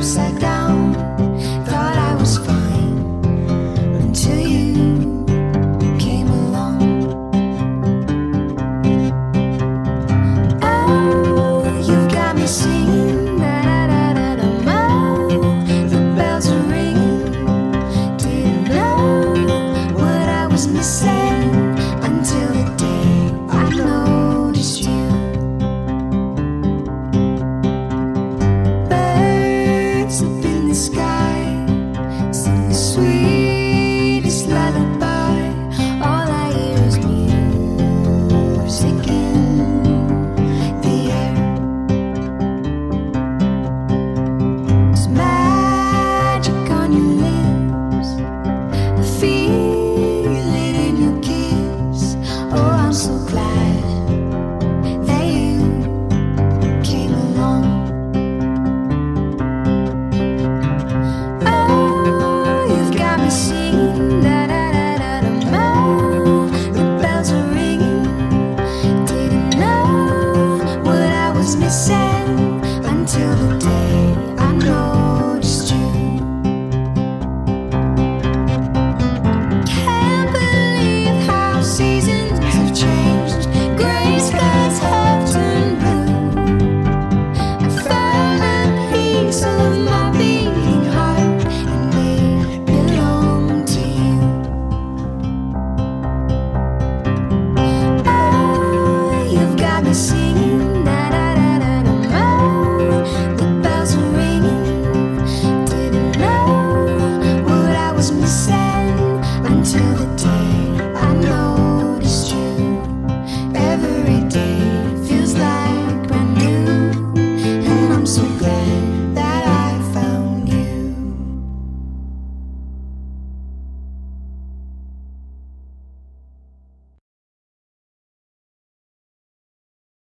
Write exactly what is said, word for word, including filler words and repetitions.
upside down. Thought I was fine until you came along. Oh, you've got me singing, da da da da da mo. The bells are ringing. Didn't know what I was missing until the day I noticed you. Birds up in the sky sing the sweetest lullaby. All I hear is music in the air. There's magic on your lips. I feel it in your kiss. Oh, I'm so glad that you came along. Oh, you've got me singing, da da da da da mo. The bells are ringing. Didn't know what I was missing until the day I noticed you. Can't believe how seasons have changed. Gray skies have turned blue. I found a piece of